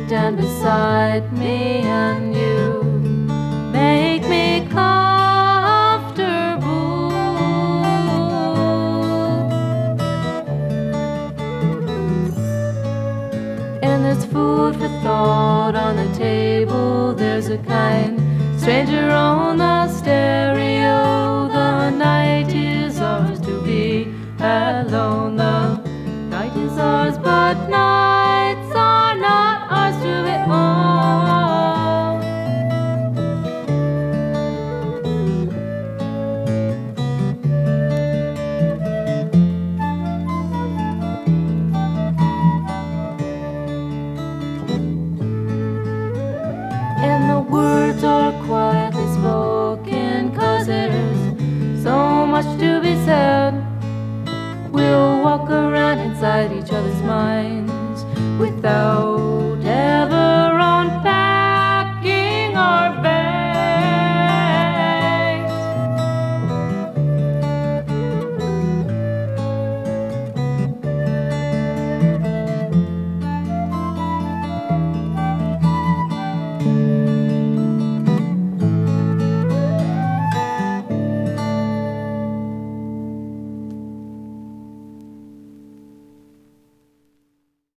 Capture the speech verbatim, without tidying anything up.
down beside me, and you make me comfortable. And there's food for thought on the table. There's a kind stranger on the stereo. The night is ours to be alone. The night is ours, but nights are not ours to be own. And the words are quietly spoken, 'cause there's so much to be said. We'll walk around inside each other's minds without